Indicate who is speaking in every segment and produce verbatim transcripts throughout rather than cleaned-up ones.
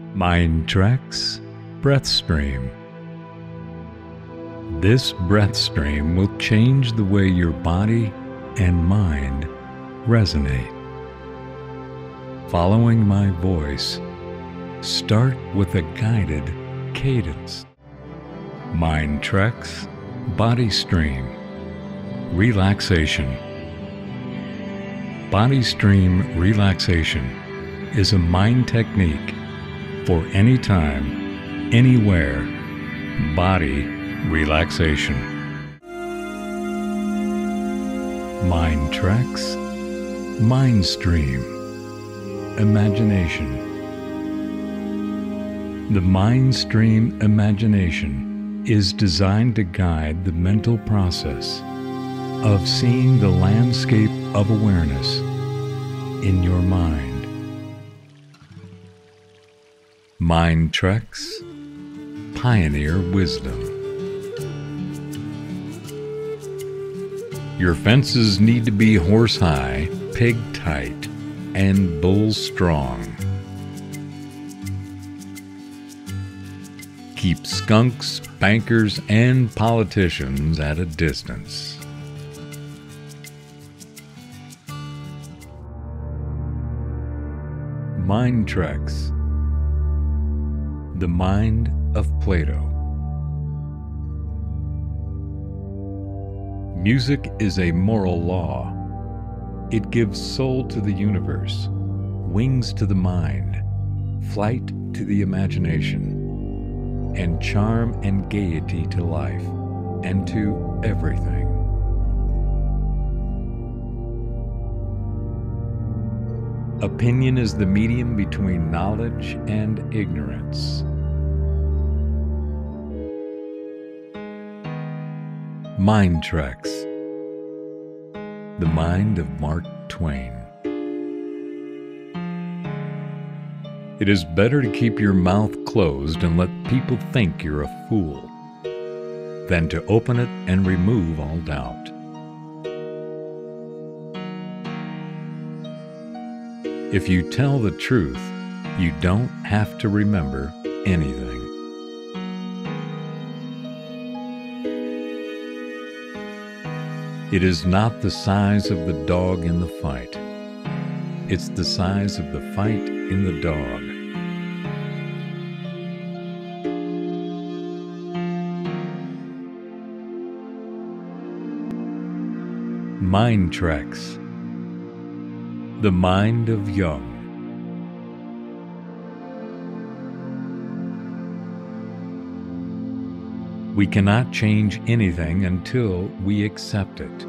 Speaker 1: Mindtrex Breath Stream. This breath stream will change the way your body and mind resonate. Following my voice, start with a guided cadence. Mindtrex Body Stream. Relaxation. Body Stream Relaxation is a mind technique for anytime, anywhere, body relaxation. Mindtrex Mindstream. Imagination. The Mindstream imagination is designed to guide the mental process of seeing the landscape of awareness in your mind. Mindtrex Pioneer Wisdom. Your fences need to be horse-high, pig-tight, and bull-strong. Keep skunks, bankers, and politicians at a distance. Mindtrex, the mind of Plato. Music is a moral law. It gives soul to the universe, wings to the mind, flight to the imagination, and charm and gaiety to life and to everything. Opinion is the medium between knowledge and ignorance. Mindtrex, the mind of Mark Twain. It is better to keep your mouth closed and let people think you're a fool than to open it and remove all doubt. If you tell the truth, you don't have to remember anything. It is not the size of the dog in the fight. It's the size of the fight in the dog. Mindtrex, the mind of Young. We cannot change anything until we accept it.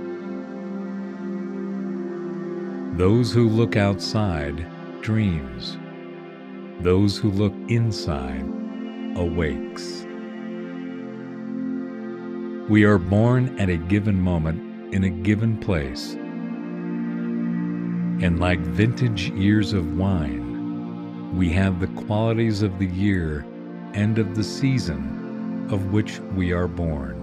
Speaker 1: Those who look outside dreams. Those who look inside awakes. We are born at a given moment in a given place. And like vintage years of wine, we have the qualities of the year and of the season of which we are born.